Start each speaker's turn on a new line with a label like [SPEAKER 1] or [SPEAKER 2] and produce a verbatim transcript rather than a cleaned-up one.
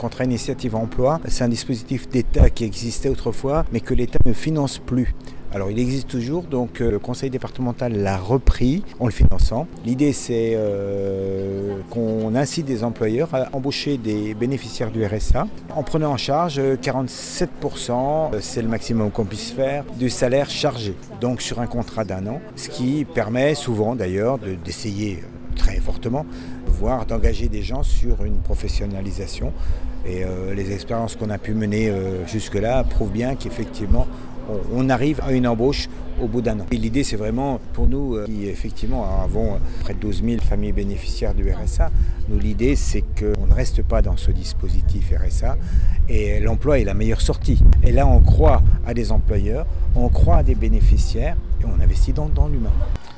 [SPEAKER 1] contrat initiative emploi, c'est un dispositif d'État qui existait autrefois, mais que l'État ne finance plus. Alors il existe toujours, donc euh, le conseil départemental l'a repris en le finançant. L'idée c'est euh, qu'on incite des employeurs à embaucher des bénéficiaires du R S A en prenant en charge quarante-sept pour cent, c'est le maximum qu'on puisse faire, du salaire chargé, donc sur un contrat d'un an, ce qui permet souvent d'ailleurs de, d'essayer très fortement, voire d'engager des gens sur une professionnalisation. Et euh, les expériences qu'on a pu mener euh, jusque-là prouvent bien qu'effectivement on arrive à une embauche au bout d'un an. Et l'idée, c'est vraiment pour nous, qui effectivement avons près de douze mille familles bénéficiaires du R S A, nous l'idée, c'est qu'on ne reste pas dans ce dispositif R S A et l'emploi est la meilleure sortie. Et là, on croit à des employeurs, on croit à des bénéficiaires et on investit dans, dans l'humain.